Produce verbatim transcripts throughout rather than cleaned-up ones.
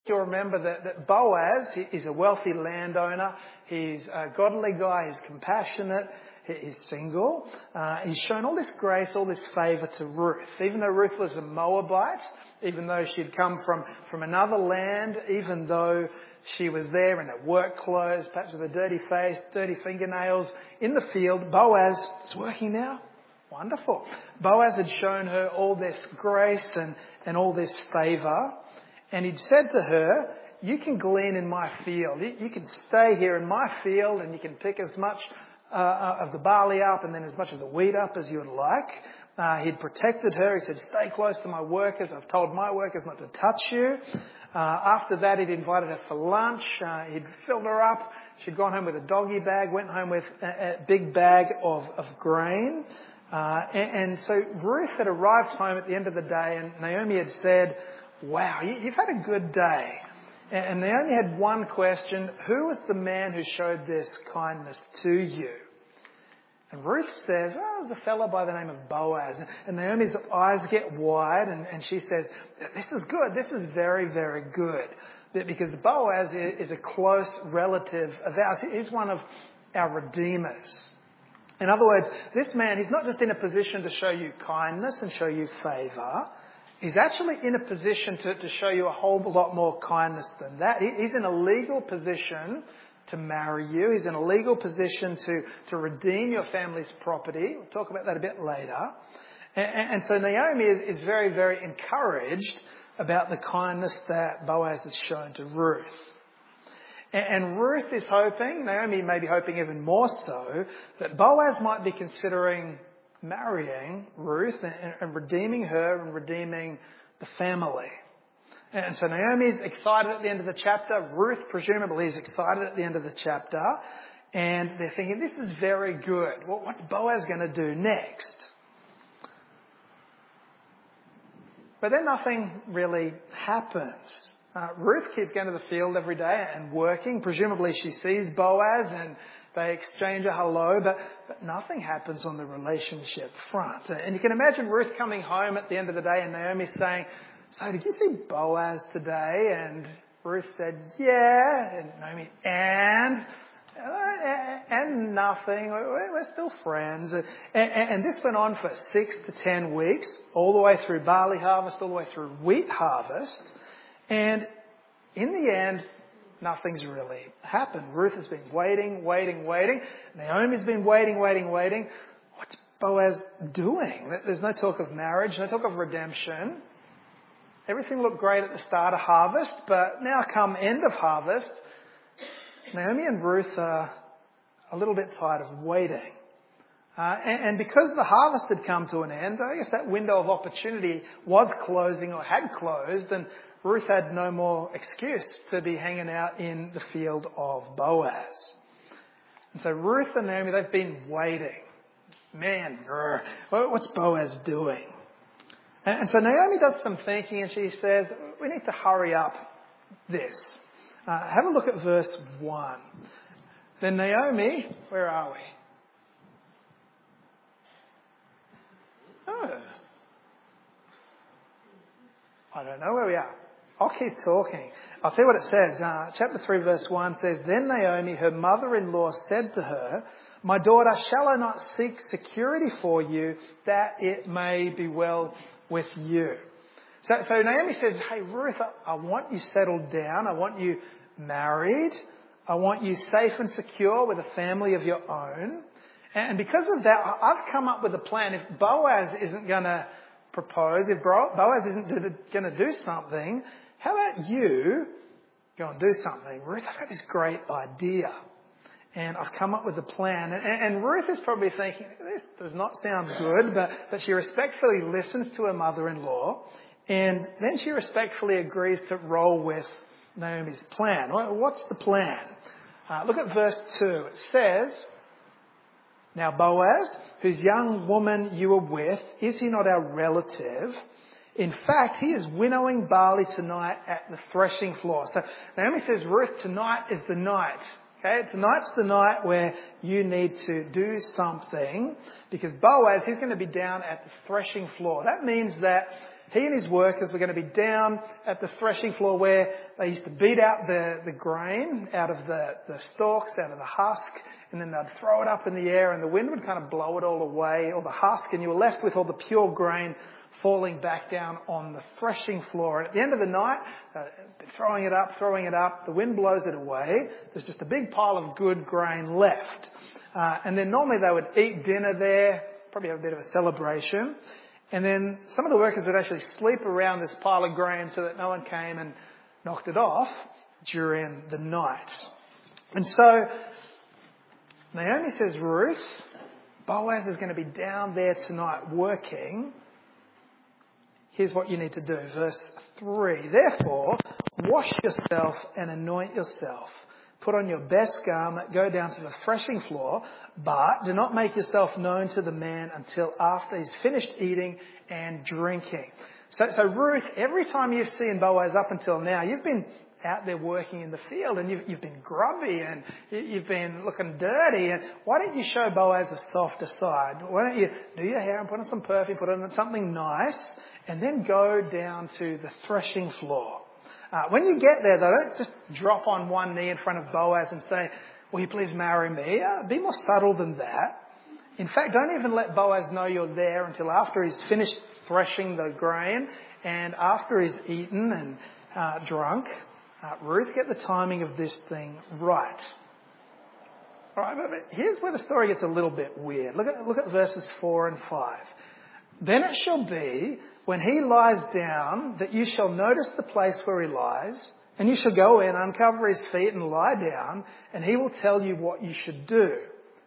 You'll remember that, that Boaz is a wealthy landowner. He's a godly guy. He's compassionate. He's single. Uh, he's shown all this grace, all this favour to Ruth. Even though Ruth was a Moabite, even though she'd come from, from another land, even though she was there in her work clothes, perhaps with a dirty face, dirty fingernails, in the field, Boaz is working now. Wonderful. Boaz had shown her all this grace and, and all this favour. And he'd said to her, you can glean in my field. You can stay here in my field and you can pick as much uh, of the barley up and then as much of the wheat up as you would like. Uh, he'd protected her. He said, stay close to my workers. I've told my workers not to touch you. Uh, after that, he'd invited her for lunch. Uh, he'd filled her up. She'd gone home with a doggy bag, went home with a, a big bag of, of grain. Uh, and, and so Ruth had arrived home at the end of the day and Naomi had said, wow, you, you've had a good day. And, and Naomi had one question: who was the man who showed this kindness to you? And Ruth says, oh, it was a fellow by the name of Boaz. And Naomi's eyes get wide and, and she says, this is good. This is very, very good. Because Boaz is a close relative of ours. He's one of our redeemers. In other words, this man, he's not just in a position to show you kindness and show you favour. He's actually in a position to, to show you a whole lot more kindness than that. He, he's in a legal position to marry you. He's in a legal position to, to redeem your family's property. We'll talk about that a bit later. And, and so Naomi is, is very, very encouraged about the kindness that Boaz has shown to Ruth. And, and Ruth is hoping, Naomi may be hoping even more so, that Boaz might be considering marrying Ruth and, and redeeming her and redeeming the family. And so Naomi's excited at the end of the chapter. Ruth presumably is excited at the end of the chapter. And they're thinking, this is very good. Well, what's Boaz going to do next? But then nothing really happens. Uh, Ruth keeps going to the field every day and working. Presumably she sees Boaz and they exchange a hello, but, but nothing happens on the relationship front. And you can imagine Ruth coming home at the end of the day and Naomi saying, so did you see Boaz today? And Ruth said, yeah. And Naomi, and? And nothing. We're still friends. And, and, and this went on for six to ten weeks, all the way through barley harvest, all the way through wheat harvest. And in the end, nothing's really happened. Ruth has been waiting, waiting, waiting. Naomi's been waiting, waiting, waiting. What's Boaz doing? There's no talk of marriage, no talk of redemption. Everything looked great at the start of harvest, but now come end of harvest, Naomi and Ruth are a little bit tired of waiting. Uh, and, and because the harvest had come to an end, I guess that window of opportunity was closing or had closed, and Ruth had no more excuse to be hanging out in the field of Boaz. And so Ruth and Naomi, they've been waiting. Man, grr, what's Boaz doing? And, and so Naomi does some thinking and she says, we need to hurry up this. Uh, have a look at verse one. Then Naomi, where are we? Oh. I don't know where we are. I'll keep talking. I'll tell you what it says. Uh, chapter three verse one says, Then Naomi, her mother-in-law, said to her, My daughter, shall I not seek security for you that it may be well with you? So, so Naomi says, hey Ruth, I, I want you settled down. I want you married. I want you safe and secure with a family of your own. And because of that, I've come up with a plan. If Boaz isn't going to propose, if Boaz isn't going to do something, how about you go and do something? Ruth, I've got this great idea. And I've come up with a plan. And, and Ruth is probably thinking, this does not sound good, but, but she respectfully listens to her mother-in-law. And then she respectfully agrees to roll with Naomi's plan. What's the plan? Uh, look at verse two. It says, Now Boaz, whose young woman you were with, is he not our relative? In fact, he is winnowing barley tonight at the threshing floor. So Naomi says, Ruth, tonight is the night. Okay, tonight's the night where you need to do something because Boaz, he's going to be down at the threshing floor. That means that he and his workers were going to be down at the threshing floor where they used to beat out the, the grain out of the, the stalks, out of the husk, and then they'd throw it up in the air and the wind would kind of blow it all away, all the husk, and you were left with all the pure grain falling back down on the threshing floor. And at the end of the night, uh, throwing it up, throwing it up, the wind blows it away. There's just a big pile of good grain left. Uh, and then normally they would eat dinner there, probably have a bit of a celebration. And then some of the workers would actually sleep around this pile of grain so that no one came and knocked it off during the night. And so Naomi says, Ruth, Boaz is going to be down there tonight working. Here's what you need to do. Verse three. Therefore, wash yourself and anoint yourself. Put on your best garment, go down to the threshing floor, but do not make yourself known to the man until after he's finished eating and drinking. So, so Ruth, every time you've seen Boaz up until now, you've been out there working in the field and you've, you've been grubby and you've been looking dirty. And why don't you show Boaz a softer side? Why don't you do your hair and put on some perfume, put on something nice, and then go down to the threshing floor. Uh, when you get there, though, don't just drop on one knee in front of Boaz and say, will you please marry me? Uh, be more subtle than that. In fact, don't even let Boaz know you're there until after he's finished threshing the grain and after he's eaten and uh, drunk. Uh, Ruth, get the timing of this thing right. All right, but here's where the story gets a little bit weird. Look at, look at verses four and five. Then it shall be, when he lies down, that you shall notice the place where he lies, and you shall go in, uncover his feet and lie down, and he will tell you what you should do.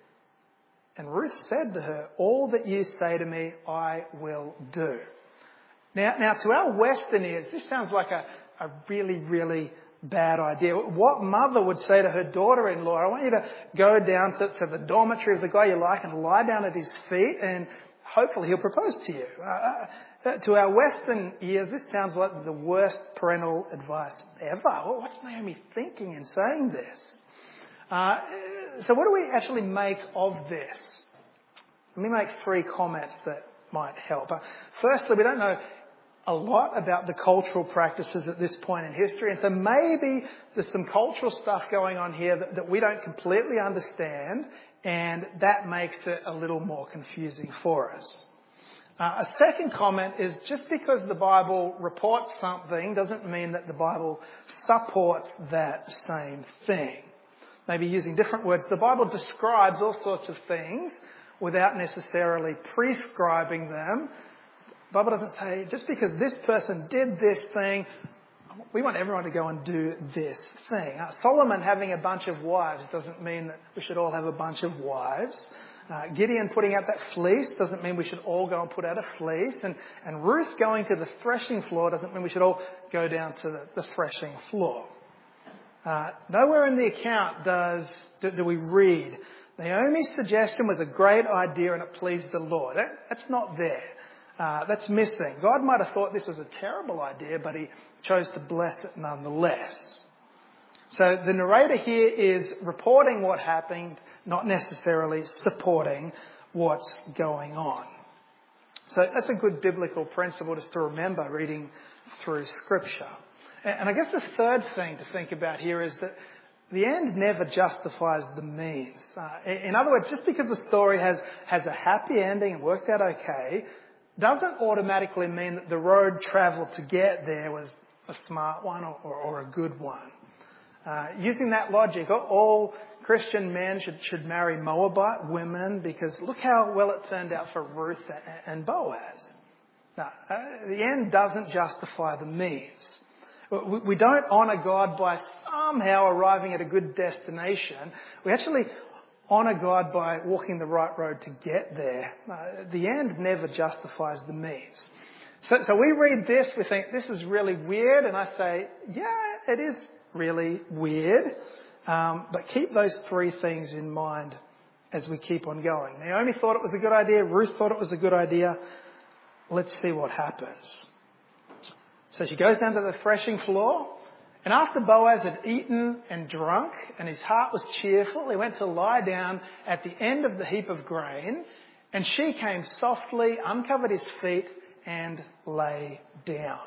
And Ruth said to her, all that you say to me, I will do. Now, now to our Western ears, this sounds like a, a really, really bad idea. What mother would say to her daughter-in-law, I want you to go down to, to the dormitory of the guy you like and lie down at his feet and hopefully he'll propose to you. Uh, to our Western ears, this sounds like the worst parental advice ever. Well, what's Naomi thinking in saying this? Uh, so what do we actually make of this? Let me make three comments that might help. Uh, firstly, we don't know a lot about the cultural practices at this point in history, and so maybe there's some cultural stuff going on here that, that we don't completely understand, and that makes it a little more confusing for us. Uh, a second comment is just because the Bible reports something doesn't mean that the Bible supports that same thing. Maybe using different words, the Bible describes all sorts of things without necessarily prescribing them. The Bible doesn't say, just because this person did this thing, we want everyone to go and do this thing. Uh, Solomon having a bunch of wives doesn't mean that we should all have a bunch of wives. Uh, Gideon putting out that fleece doesn't mean we should all go and put out a fleece. And, and Ruth going to the threshing floor doesn't mean we should all go down to the, the threshing floor. Uh, nowhere in the account does do, do we read, Naomi's suggestion was a great idea and it pleased the Lord. That, that's not there. Uh, that's missing. God might have thought this was a terrible idea, but he chose to bless it nonetheless. So the narrator here is reporting what happened, not necessarily supporting what's going on. So that's a good biblical principle just to remember reading through Scripture. And I guess the third thing to think about here is that the end never justifies the means. Uh, in other words, just because the story has, has a happy ending and worked out okay, doesn't automatically mean that the road travelled to get there was a smart one or, or, or a good one. Uh, using that logic, all Christian men should, should marry Moabite women because look how well it turned out for Ruth and Boaz. Now, uh, the end doesn't justify the means. We, we don't honour God by somehow arriving at a good destination. We actually honour God by walking the right road to get there. Uh, the end never justifies the means. So, so we read this, we think this is really weird, and I say, yeah, it is really weird. Um, but keep those three things in mind as we keep on going. Naomi thought it was a good idea. Ruth thought it was a good idea. Let's see what happens. So she goes down to the threshing floor. And after Boaz had eaten and drunk and his heart was cheerful, he went to lie down at the end of the heap of grain. And she came softly, uncovered his feet and lay down.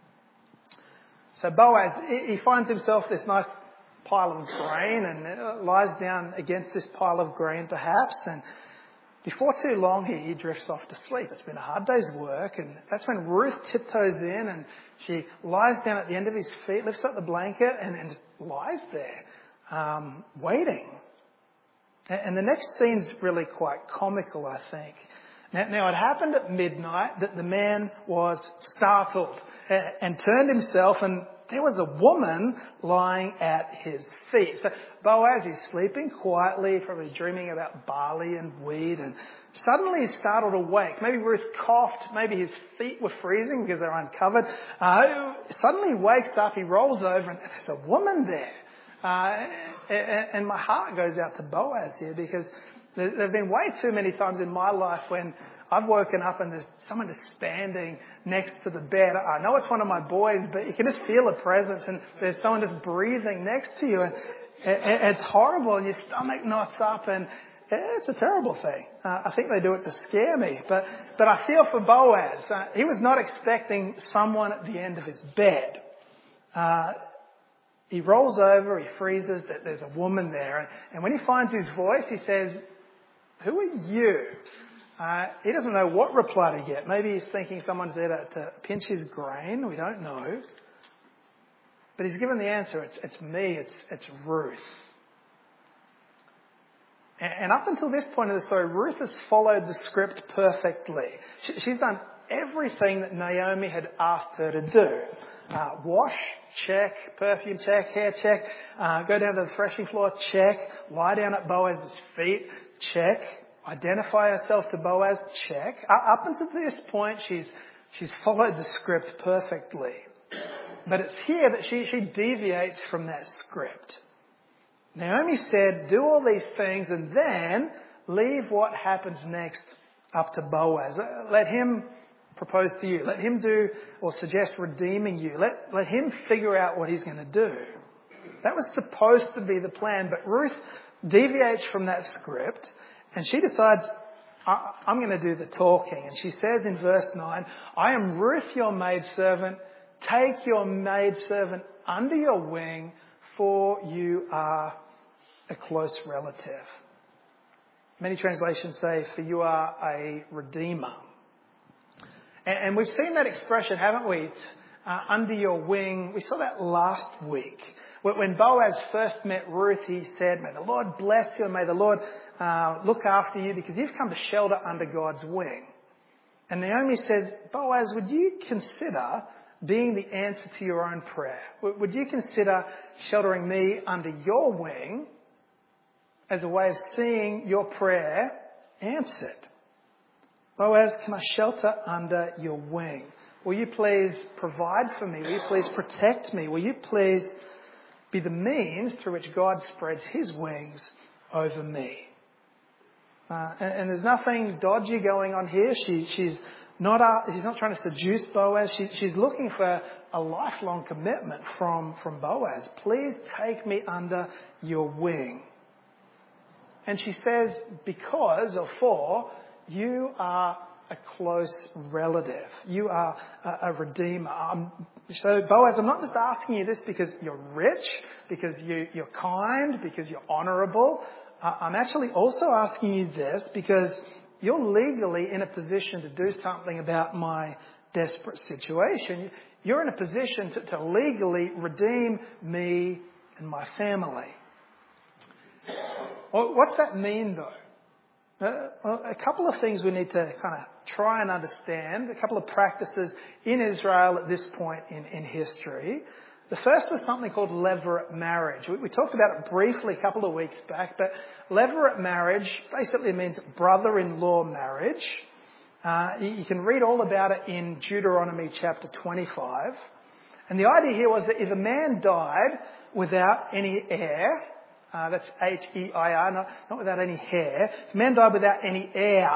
So Boaz, he finds himself this nice pile of grain and lies down against this pile of grain perhaps, and before too long he, he drifts off to sleep. It's been a hard day's work, and that's when Ruth tiptoes in and she lies down at the end of his feet, lifts up the blanket and, and lies there, um, waiting. And, and the next scene's really quite comical, I think. Now, now it happened at midnight that the man was startled and, and turned himself, and there was a woman lying at his feet. So Boaz is sleeping quietly, probably dreaming about barley and wheat, and suddenly he's startled awake. Maybe Ruth coughed, maybe his feet were freezing because they're uncovered. Uh, suddenly he wakes up, he rolls over, and there's a woman there. Uh, and, and my heart goes out to Boaz here, because there have been way too many times in my life when I've woken up and there's someone just standing next to the bed. I know it's one of my boys, but you can just feel a presence, and there's someone just breathing next to you, and it's horrible, and your stomach knots up, and it's a terrible thing. Uh, I think they do it to scare me, but but I feel for Boaz. Uh, he was not expecting someone at the end of his bed. Uh, he rolls over, he freezes that there's a woman there, and, and when he finds his voice, he says, "Who are you?" Uh, he doesn't know what reply to get. Maybe he's thinking someone's there to, to pinch his grain. We don't know. But he's given the answer. It's, it's me. It's, it's Ruth. And, and up until this point of the story, Ruth has followed the script perfectly. She, she's done everything that Naomi had asked her to do. Uh, wash, check. Perfume, check. Hair, check. Uh, go down to the threshing floor, check. Lie down at Boaz's feet, check. Identify herself to Boaz, check. Up until this point, she's she's followed the script perfectly. But it's here that she, she deviates from that script. Naomi said, do all these things and then leave what happens next up to Boaz. Let him propose to you. Let him do or suggest redeeming you. Let, let him figure out what he's going to do. That was supposed to be the plan, but Ruth deviates from that script. And she decides, I'm going to do the talking. And she says in verse nine, I am Ruth, your maidservant. Take your maidservant under your wing, for you are a close relative. Many translations say, for you are a redeemer. And, and we've seen that expression, haven't we? Uh, under your wing. We saw that last week. When Boaz first met Ruth, he said, may the Lord bless you and may the Lord uh, look after you, because you've come to shelter under God's wing. And Naomi says, Boaz, would you consider being the answer to your own prayer? Would you consider sheltering me under your wing as a way of seeing your prayer answered? Boaz, can I shelter under your wing? Will you please provide for me? Will you please protect me? Will you please be the means through which God spreads his wings over me? Uh, and, and there's nothing dodgy going on here. She, she's not uh, she's not trying to seduce Boaz. She, she's looking for a lifelong commitment from, from Boaz. Please take me under your wing. And she says, because or for you are a close relative. You are a, a redeemer. Um, so Boaz, I'm not just asking you this because you're rich, because you, you're kind, because you're honourable. Uh, I'm actually also asking you this because you're legally in a position to do something about my desperate situation. You're in a position to, to legally redeem me and my family. Well, what's that mean though? Uh, well, a couple of things we need to kind of try and understand, a couple of practices in Israel at this point in, in history. The first was something called levirate marriage. We, we talked about it briefly a couple of weeks back, but levirate marriage basically means brother-in-law marriage. Uh, you, you can read all about it in Deuteronomy chapter twenty-five. And the idea here was that if a man died without any heir, Uh, that's H E I R, not, not without any hair. If a man died without any heir,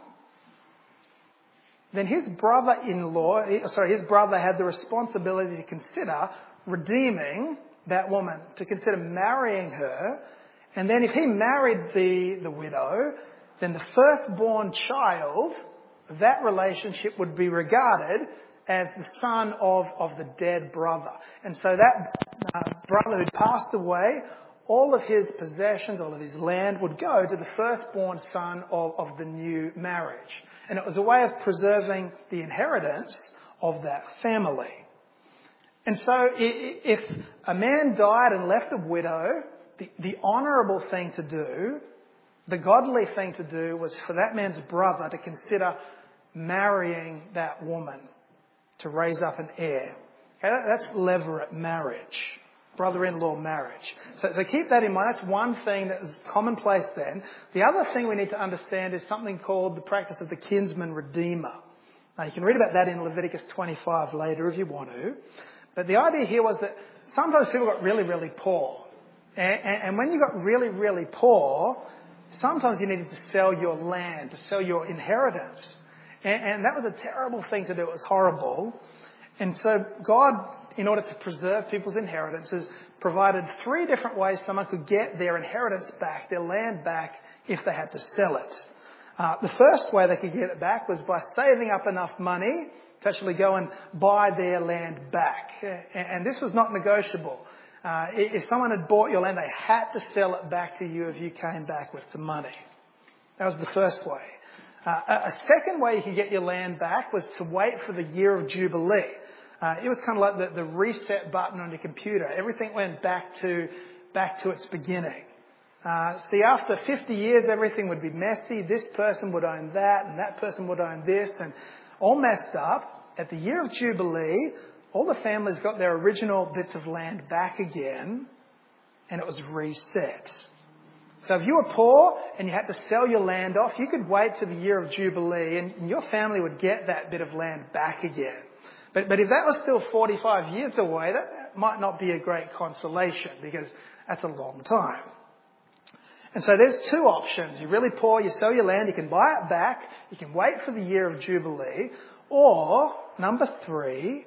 then his brother-in-law, sorry, his brother had the responsibility to consider redeeming that woman, to consider marrying her. And then if he married the, the widow, then the firstborn child of that relationship would be regarded as the son of, of the dead brother. And so that uh, brother who'd passed away, all of his possessions, all of his land would go to the firstborn son of, of the new marriage. And it was a way of preserving the inheritance of that family. And so if a man died and left a widow, the, the honourable thing to do, the godly thing to do, was for that man's brother to consider marrying that woman to raise up an heir. Okay, that's levirate marriage, brother-in-law marriage. So, so keep that in mind. That's one thing that is commonplace then. The other thing we need to understand is something called the practice of the kinsman redeemer. Now you can read about that in Leviticus twenty-five later if you want to. But the idea here was that sometimes people got really, really poor. And, and, and when you got really, really poor, sometimes you needed to sell your land, to sell your inheritance. And, and that was a terrible thing to do. It was horrible. And so God, in order to preserve people's inheritances, provided three different ways someone could get their inheritance back, their land back, if they had to sell it. Uh, the first way they could get it back was by saving up enough money to actually go and buy their land back. And this was not negotiable. Uh, if someone had bought your land, they had to sell it back to you if you came back with the money. That was the first way. Uh, a second way you could get your land back was to wait for the year of Jubilee. Uh, it was kind of like the, the reset button on your computer. Everything went back to back to its beginning. Uh, see, after fifty years, everything would be messy. This person would own that, and that person would own this, and all messed up. At the year of Jubilee, all the families got their original bits of land back again, and it was reset. So if you were poor and you had to sell your land off, you could wait to the year of Jubilee, and your family would get that bit of land back again. But, but if that was still forty-five years away, that, that might not be a great consolation, because that's a long time. And so there's two options. You're really poor, you sell your land, you can buy it back, you can wait for the year of Jubilee, or, number three,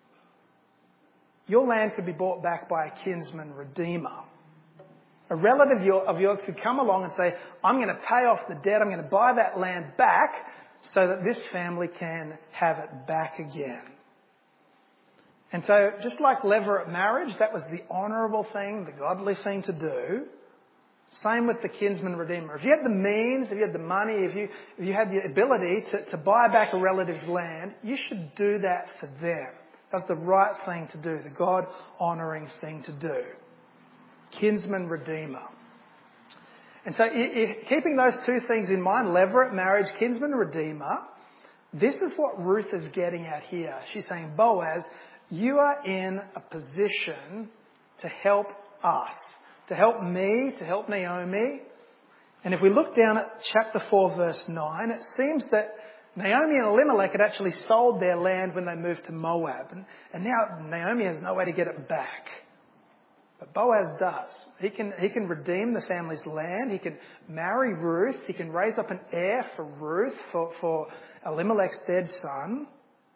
your land could be bought back by a kinsman redeemer. A relative of yours could come along and say, I'm going to pay off the debt, I'm going to buy that land back so that this family can have it back again. And so just like levirate marriage, that was the honourable thing, the godly thing to do. Same with the kinsman redeemer. If you had the means, if you had the money, if you if you had the ability to, to buy back a relative's land, you should do that for them. That's the right thing to do, the God-honouring thing to do. Kinsman redeemer. And so if, if, keeping those two things in mind, levirate marriage, kinsman redeemer, this is what Ruth is getting at here. She's saying, Boaz, you are in a position to help us. To help me, to help Naomi. And if we look down at chapter four, verse nine, it seems that Naomi and Elimelech had actually sold their land when they moved to Moab. And, and now Naomi has no way to get it back. But Boaz does. He can, he can redeem the family's land. He can marry Ruth. He can raise up an heir for Ruth, for, for Elimelech's dead son.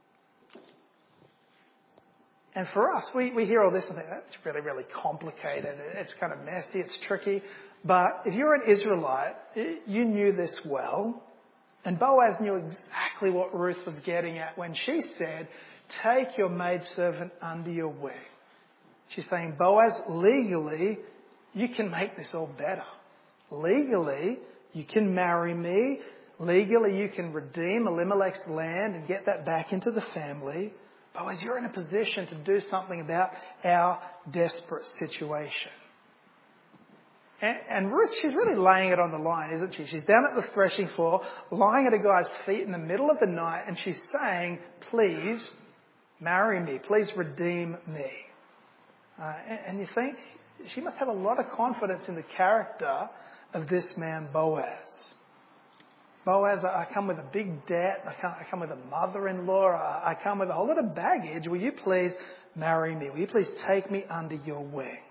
And for us, we, we hear all this and think, that's really, really complicated. It's kind of messy. It's tricky. But if you're an Israelite, you knew this well. And Boaz knew exactly what Ruth was getting at when she said, take your maidservant under your wing. She's saying, Boaz, legally, you can make this all better. Legally, you can marry me. Legally, you can redeem Elimelech's land and get that back into the family. Boaz, you're in a position to do something about our desperate situation. And, and Ruth, she's really laying it on the line, isn't she? She's down at the threshing floor, lying at a guy's feet in the middle of the night, and she's saying, please marry me. Please redeem me. Uh, and, and you think, she must have a lot of confidence in the character of this man, Boaz. Boaz, I come with a big debt. I come, I come with a mother-in-law. I, I come with a whole lot of baggage. Will you please marry me? Will you please take me under your wing?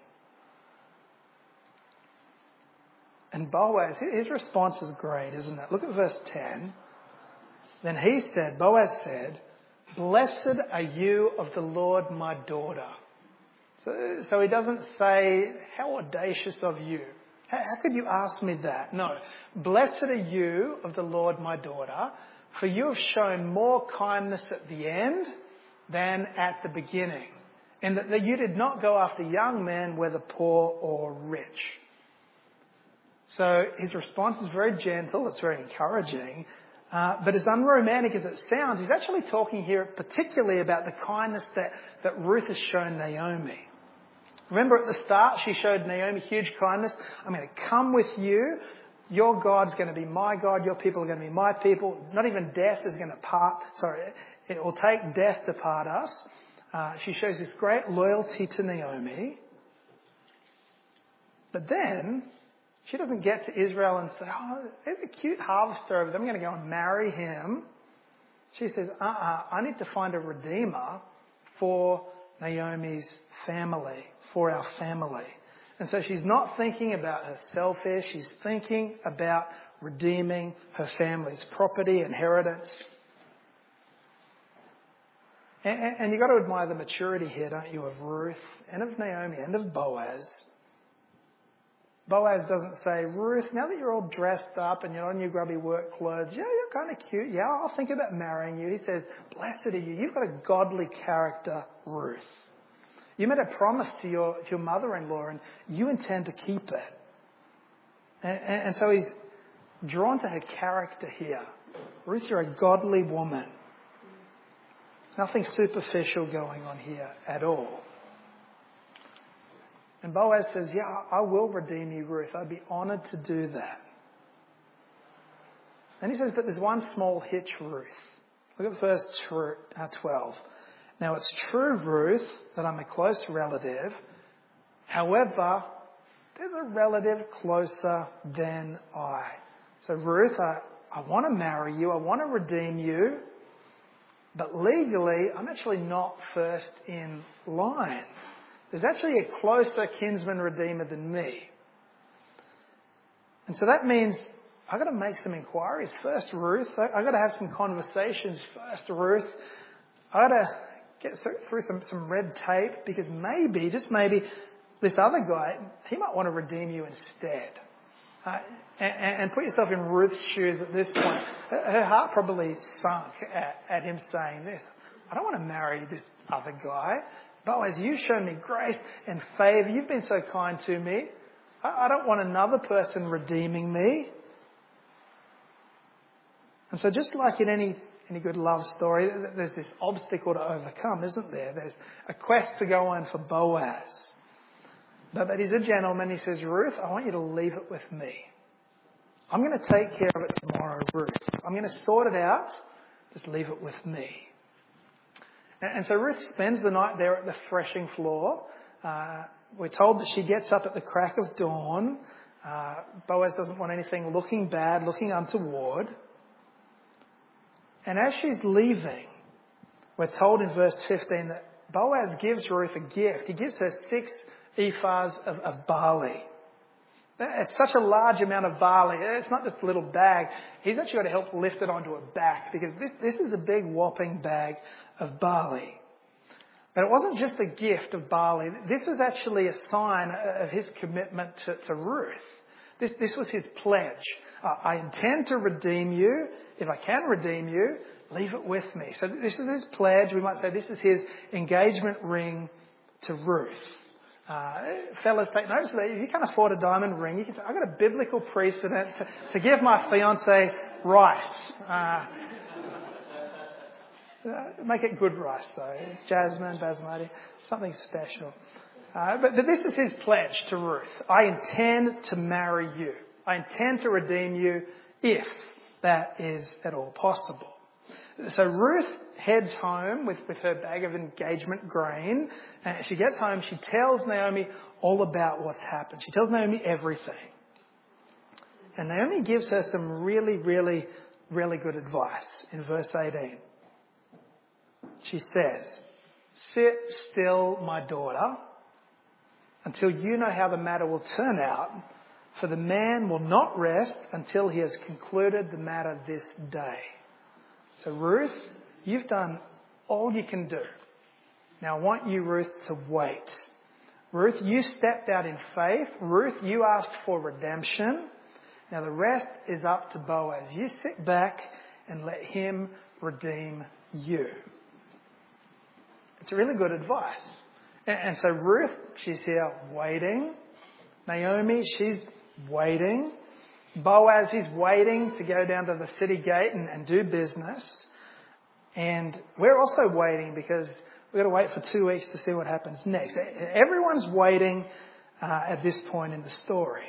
And Boaz, his response is great, isn't it? Look at verse ten. Then he said, Boaz said, blessed are you of the Lord, my daughter. So, so he doesn't say, how audacious of you. How could you ask me that? No. Blessed are you of the Lord, my daughter, for you have shown more kindness at the end than at the beginning, and that, that you did not go after young men, whether poor or rich. So his response is very gentle, it's very encouraging, uh, but as unromantic as it sounds, he's actually talking here particularly about the kindness that, that Ruth has shown Naomi. Remember at the start, she showed Naomi huge kindness. I'm going to come with you. Your God's going to be my God. Your people are going to be my people. Not even death is going to part, sorry, it will take death to part us. Uh, she shows this great loyalty to Naomi. But then, she doesn't get to Israel and say, oh, there's a cute harvester over there. I'm going to go and marry him. She says, uh-uh, I need to find a redeemer for Naomi's family, for our family. And so she's not thinking about herself here. She's thinking about redeeming her family's property, inheritance. And, and, and you've got to admire the maturity here, don't you, of Ruth and of Naomi and of Boaz. Boaz doesn't say, Ruth, now that you're all dressed up and you're on your grubby work clothes, yeah, you're kind of cute. Yeah, I'll think about marrying you. He says, blessed are you. You've got a godly character, Ruth. You made a promise to your, to your mother-in-law and you intend to keep it. And, and, and so he's drawn to her character here. Ruth, you're a godly woman. Nothing superficial going on here at all. And Boaz says, yeah, I will redeem you, Ruth. I'd be honoured to do that. And he says, but there's one small hitch, Ruth. Look at verse twelve. Now, it's true, Ruth, that I'm a close relative. However, there's a relative closer than I. So, Ruth, I, I want to marry you. I want to redeem you. But legally, I'm actually not first in line. There's actually a closer kinsman redeemer than me. And so that means I've got to make some inquiries first, Ruth. I've got to have some conversations first, Ruth. I've got to get through some, some red tape because maybe, just maybe, this other guy, he might want to redeem you instead. Uh, and, and put yourself in Ruth's shoes at this point. Her, her heart probably sunk at, at him saying this. I don't want to marry this other guy. Boaz, you've shown me grace and favour. You've been so kind to me. I, I don't want another person redeeming me. And so just like in any any good love story, there's this obstacle to overcome, isn't there? There's a quest to go on for Boaz. But, but he's a gentleman. He says, Ruth, I want you to leave it with me. I'm going to take care of it tomorrow, Ruth. I'm going to sort it out. Just leave it with me. And, and so Ruth spends the night there at the threshing floor. Uh, we're told that she gets up at the crack of dawn. Uh, Boaz doesn't want anything looking bad, looking untoward. And as she's leaving, we're told in verse fifteen that Boaz gives Ruth a gift. He gives her six ephahs of, of barley. It's such a large amount of barley. It's not just a little bag. He's actually got to help lift it onto her back because this, this is a big whopping bag of barley. But it wasn't just a gift of barley. This is actually a sign of his commitment to, to Ruth. This, this was his pledge. Uh, I intend to redeem you. If I can redeem you, leave it with me. So this is his pledge. We might say this is his engagement ring to Ruth. Uh, fellas, take notice of that. If you can't afford a diamond ring, you can say, I've got a biblical precedent to, to give my fiancée rice. Uh, uh, make it good rice, though. Jasmine, basmati, something special. Uh, but, but this is his pledge to Ruth. I intend to marry you. I intend to redeem you if that is at all possible. So Ruth heads home with, with her bag of engagement grain. And she gets home, she tells Naomi all about what's happened. She tells Naomi everything. And Naomi gives her some really, really, really good advice in verse eighteen. She says, sit still, my daughter, until you know how the matter will turn out. For the man will not rest until he has concluded the matter this day. So Ruth, you've done all you can do. Now I want you, Ruth, to wait. Ruth, you stepped out in faith. Ruth, you asked for redemption. Now the rest is up to Boaz. You sit back and let him redeem you. It's really good advice. And, and so Ruth, she's here waiting. Naomi, she's waiting. Boaz, he's waiting to go down to the city gate and, and do business. And we're also waiting because we've got to wait for two weeks to see what happens next. Everyone's waiting uh, at this point in the story.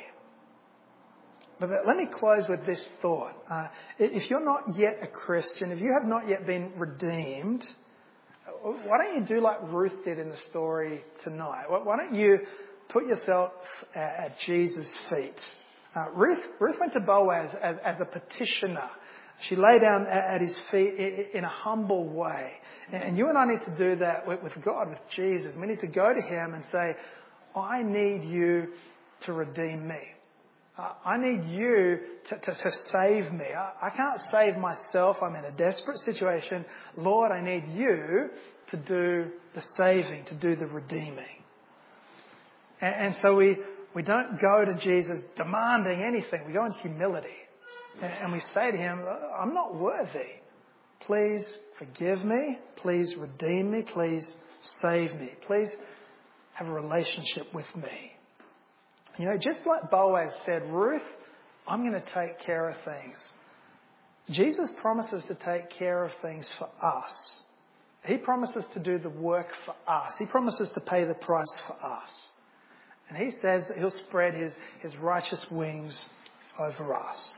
But, but let me close with this thought. Uh, if you're not yet a Christian, if you have not yet been redeemed, why don't you do like Ruth did in the story tonight? Why don't you put yourself at Jesus' feet? Uh, Ruth, Ruth went to Boaz as, as a petitioner. She lay down at his feet in a humble way. And you and I need to do that with God, with Jesus. We need to go to him and say, I need you to redeem me. Uh, I need you to, to, to save me. I, I can't save myself. I'm in a desperate situation. Lord, I need you to do the saving, to do the redeeming. And, and so we, we don't go to Jesus demanding anything. We go in humility. And we say to him, I'm not worthy. Please forgive me. Please redeem me. Please save me. Please have a relationship with me. You know, just like Boaz said, Ruth, I'm going to take care of things. Jesus promises to take care of things for us. He promises to do the work for us. He promises to pay the price for us. And he says that he'll spread his, his righteous wings over us.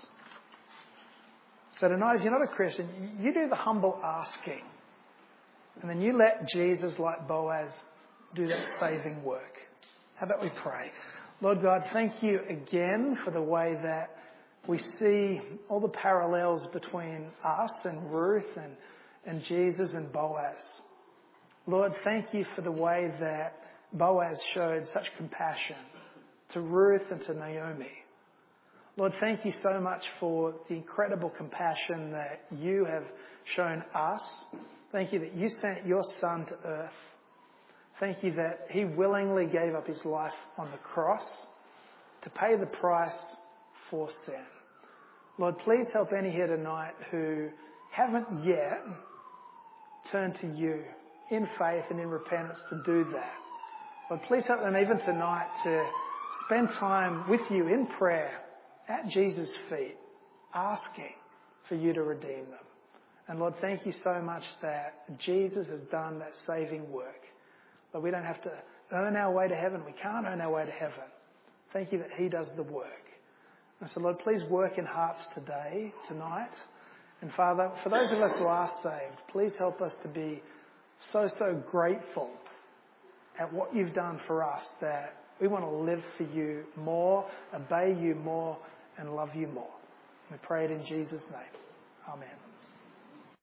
So tonight, if you're not a Christian, you do the humble asking. And then you let Jesus, like Boaz, do that saving work. How about we pray? Lord God, thank you again for the way that we see all the parallels between us and Ruth and, and Jesus and Boaz. Lord, thank you for the way that Boaz showed such compassion to Ruth and to Naomi. Lord, thank you so much for the incredible compassion that you have shown us. Thank you that you sent your Son to earth. Thank you that he willingly gave up his life on the cross to pay the price for sin. Lord, please help any here tonight who haven't yet turned to you in faith and in repentance to do that. Lord, please help them even tonight to spend time with you in prayer at Jesus' feet, asking for you to redeem them. And Lord, thank you so much that Jesus has done that saving work. Lord, we don't have to earn our way to heaven. We can't earn our way to heaven. Thank you that he does the work. And so, Lord, please work in hearts today, tonight. And Father, for those of us who are saved, please help us to be so, so grateful at what you've done for us, that we want to live for you more, obey you more, and love you more. We pray it in Jesus' name. Amen.